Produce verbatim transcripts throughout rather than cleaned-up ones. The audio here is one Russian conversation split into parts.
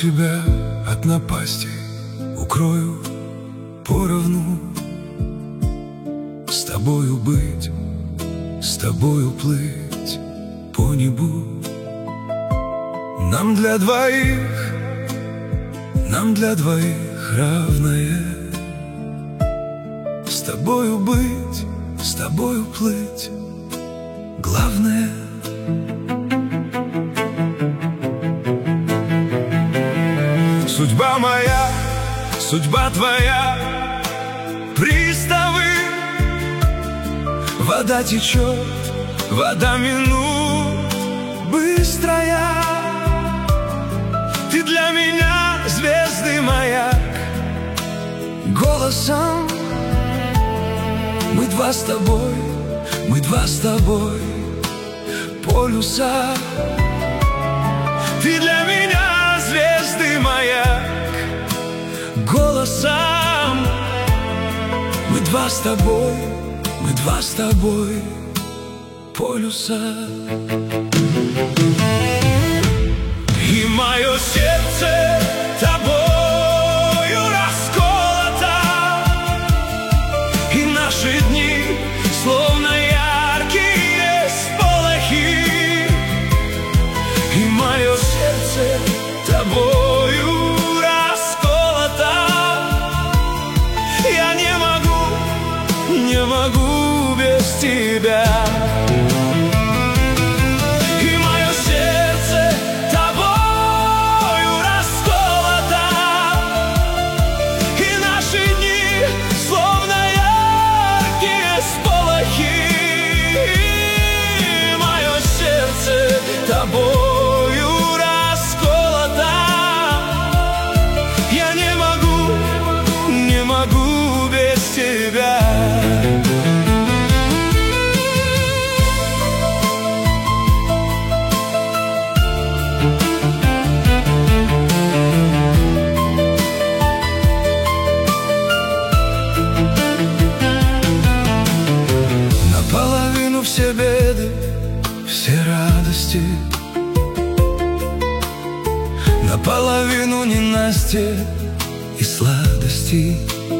тебя от напастей, укрою поровну. С тобою быть, с тобою плыть по небу. Нам для двоих, нам для двоих равное. С тобою быть, с тобою плыть, главное. Судьба моя, судьба твоя, приставы. Вода течет, вода минут быстрая. Ты для меня звездный маяк. Голосом мы два с тобой, мы два с тобой полюса. Ты для меня звездный маяк. Голосом мы два с тобой, мы два с тобой полюса. И мое сердце тобою расколото, и наши дни словно яркие сполохи. И мое сердце тобою расколото. Я не могу, не могу без тебя. И мое сердце тобою расколото, и наши дни словно яркие сполохи. И мое сердце тобою расколото. Я не могу, не могу без тебя. Наполовину все беды, все радости, наполовину ненастья и сладости.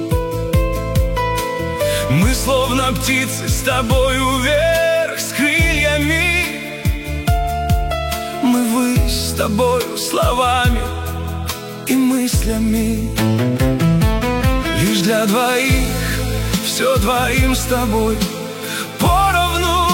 Мы словно птицы с тобою вверх, с крыльями. Мы ввысь с тобою словами и мыслями. Лишь для двоих, все двоим с тобой поровну.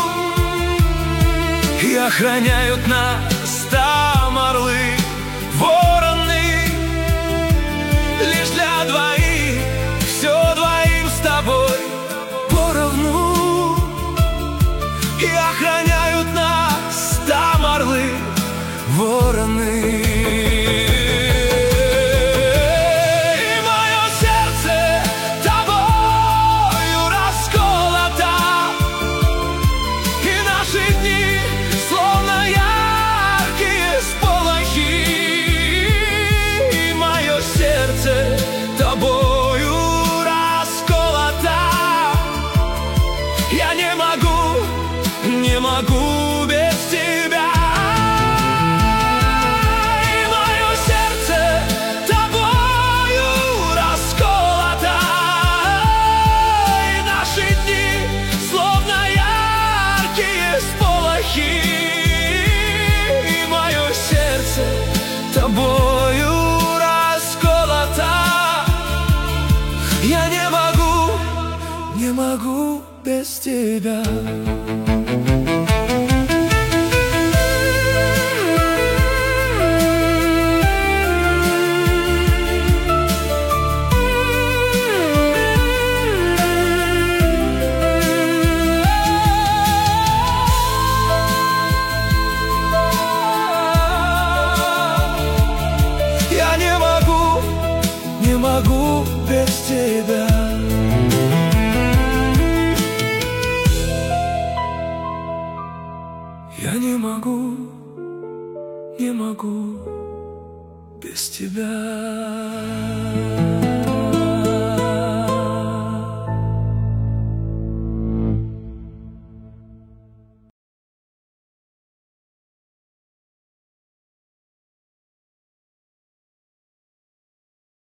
И охраняют нас там орлы, вороны. Лишь для двоих, все двоим с тобой поровну. И охраняют нас там орлы, вороны. Я не могу, не могу без тебя. И мое сердце тобою расколото, и наши дни словно яркие сполохи. И мое сердце тобою расколото. Я не могу, не могу без тебя. Я не могу, не могу без тебя. Я не могу, не могу без тебя.